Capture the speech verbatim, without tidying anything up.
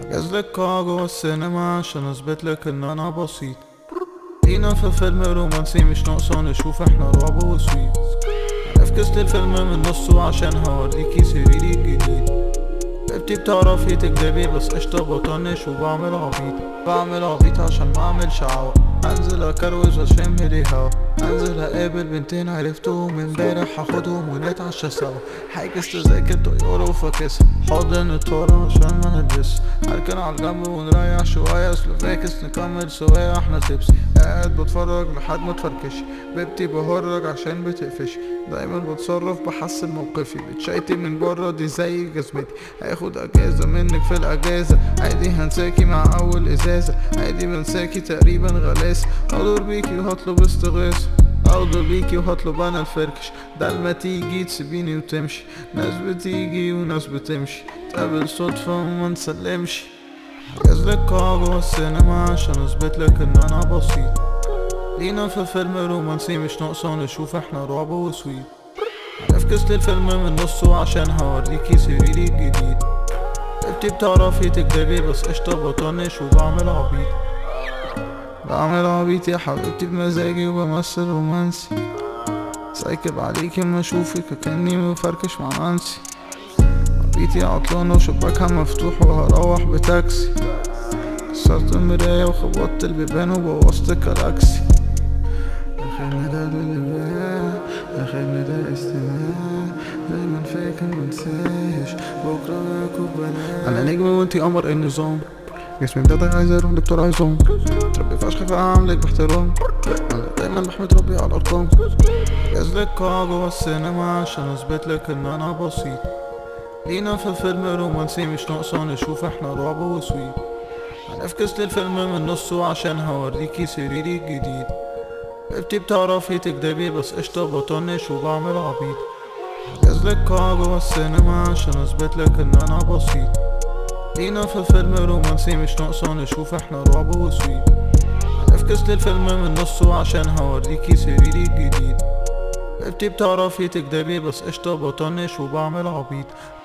جازلك قاعة جوا السينما عشان اثبتلك ان انا بسيط. لينا في فيلم رومانسي مش ناقصة نشوف احنا رعب وسويت. افكست الفيلم من نصه عشان هوريكي سريري الجديد. بنتي بتعرفي تكدبي بس قشطة بطنش وبعمل عبيط. بعمل عبيط عشان ما اعملش عوا. انزل اكروز واشم لي هوا. انزل اقابل بنتين عرفتهم امبارح هاخدهم ونتعشى سوا. حاجز تذاكر طيارة وفاكسها. حاضن الطارة عشان ما نلبسها. هركن على الجنب ونريح شوية سلوفاكس نكمل سوايا احنا سيبسي. قاعد بتفرج لحد ما تفركشي. بيبتي بهرج عشان بتقفشي. دايما بتصرف بحسن موقفي. بتشيتي من بره دي زي جزمتي. هاخد اجازة منك في الاجازة. عادي هنساكي مع اول ازازة. عادي بنساكي تقريبا غلاسة. اقدر بيكي وهطلب استغاثة. اقدر بيكي وهطلب انا الفركش. ده لما تيجي تسيبيني وتمشي. ناس بتيجي وناس بتمشي. تقابل صدفة وما نسلمش. جازلك قاعة جوا السينما عشان اثبتلك ان انا بسيط. لينا في فيلم رومانسي مش ناقصة نشوف احنا رعب وسويت. افكست الفيلم من نصه عشان هوريكي سريري الجديد. بنتي بتعرفي تكدبي بس قشطة بطنش وبعمل عبيط. بعمل عبيط يا حبيبتي بمزاجي وبمثل رومانسي. سايكب عليكي اما اشوفك كأني مفركش مع نانسي. عربيتي عطلانة وشباكها مفتوح وهروح بتاكسي. كسرت المراية وخبطت البيبان وبوظت الكلاكسي. اخر ندى للباب اخر ندى استماع. دايما فاكر منساش بكرة باكل بلاش. انا نجم وانتي قمر النظام. جسمي مدغدغ عايز اروح دكتور عظام. تربي فشخ فاعملك باحترام. انا دايما بحمد ربي على الارقام. جازلك قاعة جوا السينما عشان اثبتلك ان انا بسيط. لينا في فيلم رومانسي مش ناقصة نشوف احنا رعب وسويت. هنفكس للفيلم من نصه عشان هوريكي سريري الجديد. بنتي بتعرفي تكدبي بس قشطة بطنش وبعمل عبيط. جازلك قاعة جوا السينما عشان اثبتلك ان انا بسيط. لينا في فيلم رومانسي مش ناقصة نشوف احنا رعب وسويت. هنفكس للفيلم من نصه عشان هوريكي سريري الجديد. بنتي بتعرفي تكدبي بس قشطة بطنش وبعمل عبيط.